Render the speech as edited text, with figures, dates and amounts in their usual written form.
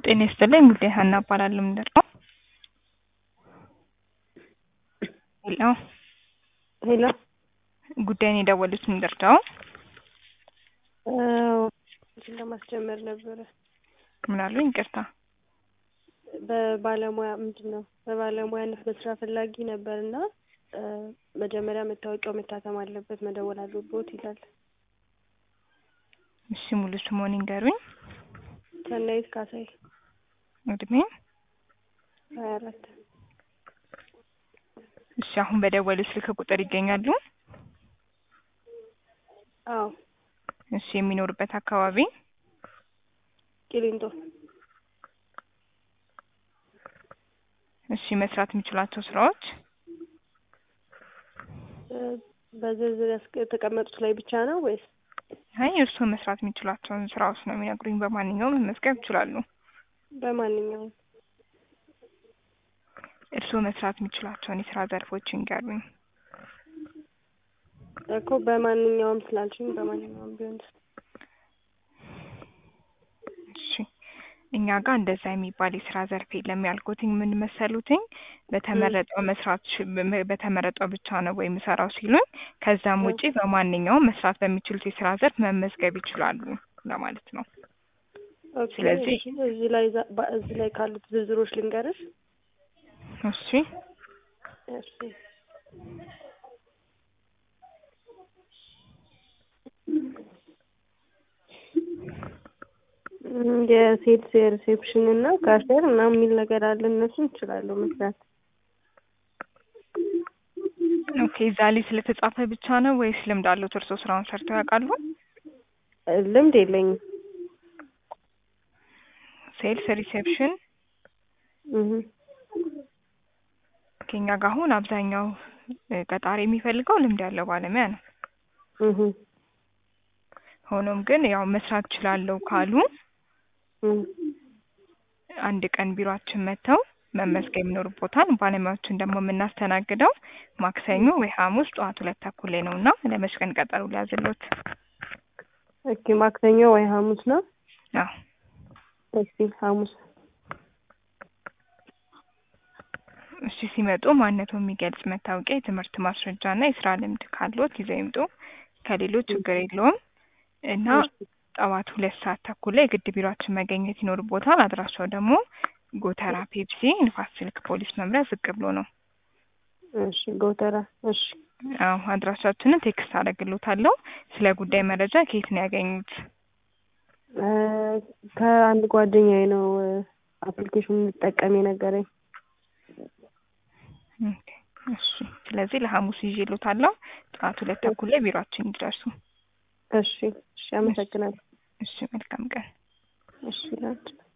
ጤና ይስጥልኝ ጉዳይ ሀና እባላለሁ። ምንድን ነው? ሄሎ ሄሎ ጉዳይን የደወሉት ምንድን ነው? እንትን ለማስጀመር ነበረ። ምን አሉኝ? ይቅርታ። በባለሙያነት በስራ ፈላጊ ነበርና መጀመሪያ መታወቂያው መታተም አለበት መደወል አለበት ይላል። እሺ ሙሉ ስሙን ይንገሩኝ። ሰናይት ካሳይ። እድሜ? 24። እሺ አሁን በደወሉት ስልክ ቁጥር ይገኛሉ? አዎ። እሺ የሚኖርበት አካባቢ? ቂሊንጦ። እሺ መስራት የሚችላቸው ስራዎች? በዝርዝር የተቀመጡት ላይ ብቻ ነው ወይስ? አይ እርስዎ መስራት የሚችላቸውን ስራዎች ነው የሚነግሩኝ። በማንኛውም መመዝገብ ይችላሉ። በማንኛውም። እርስዎ መስራት የሚችላቸውን የስራ ዘርፎች ይንገሩኝ። እኮ በማንኛውም ስላልሽኝ በማንኛውም ቢሆን። እሺ እኛ ጋር እንደዛ የሚባል የስራ ዘርፍ የለም። ያልኩትኝ ምን መሰሉትኝ? በተመረጠው ብቻ ነው ወይ የምሰራው ሲሉኝ፣ ከዛም ውጪ በማንኛውም መስራት በሚችሉት የስራ ዘርፍ መመዝገብ ይችላሉ ለማለት ነው። ስለዚህ እዚህ ላይ ካሉት ዝርዝሮች ልንገርሽ። እሺ እሺ የሴልስ የሪሴፕሽን እና ካሸር እና የሚል ነገር አለ። እነሱን እችላለሁ መስራት። ኦኬ እዛ ላይ ስለተጻፈ ብቻ ነው ወይስ ልምድ አለዎት? እርስዎ ስራውን ሰርተው ያውቃሉ? ልምድ የለኝም። ሴልስ ሪሴፕሽን ከኛ ጋር አሁን አብዛኛው ቀጣሪ የሚፈልገው ልምድ ያለው ባለሙያ ነው። ሆኖም ግን ያው መስራት እችላለሁ ካሉ አንድ ቀን ቢሮአችን መጥተው መመዝገብ ይኖርቦታል። ባለሙያዎችን ደግሞ የምናስተናግደው ማክሰኞ ወይ ሐሙስ ጠዋት 2 ተኩል ላይ ነውና ለመች ቀን ቀጠሮ ሊያዝልዎት? ኦኬ ማክሰኞ ወይ ሐሙስ ነው? አዎ። እሺ ሐሙስ። እሺ ሲመጡ ማንነቱን የሚገልጽ መታወቂያ፣ የትምህርት ማስረጃና የስራ ልምድ ካለዎት ይዘው ይምጡ። ከሌሎች ችግር የለውም። እና ጠዋት 2 ሰዓት ተኩል ላይ ግድ ቢሮአችን መገኘት ይኖርቦታል። አድራሻው ደግሞ ጎተራ ፔፕሲ ንፋስ ስልክ ፖሊስ መምሪያ ዝቅ ብሎ ነው። እሺ ጎተራ። እሺ አዎ አድራሻችንን ቴክስት አደርግልዎታለሁ። ስለ ጉዳይ መረጃ ከየት ነው ያገኙት? ከአንድ ጓደኛዬ ነው አፕሊኬሽኑን ልጠቀም የነገረኝ። ኦኬ እሺ ስለዚህ ለሐሙስ ይዤልዎታለሁ። ጠዋት 2 ተኩል ላይ ቢሮአችን ይደርሱ። እሺ እሺ አመሰግናለሁ። እሺ መልካም ቀን። እሺ ላንቺ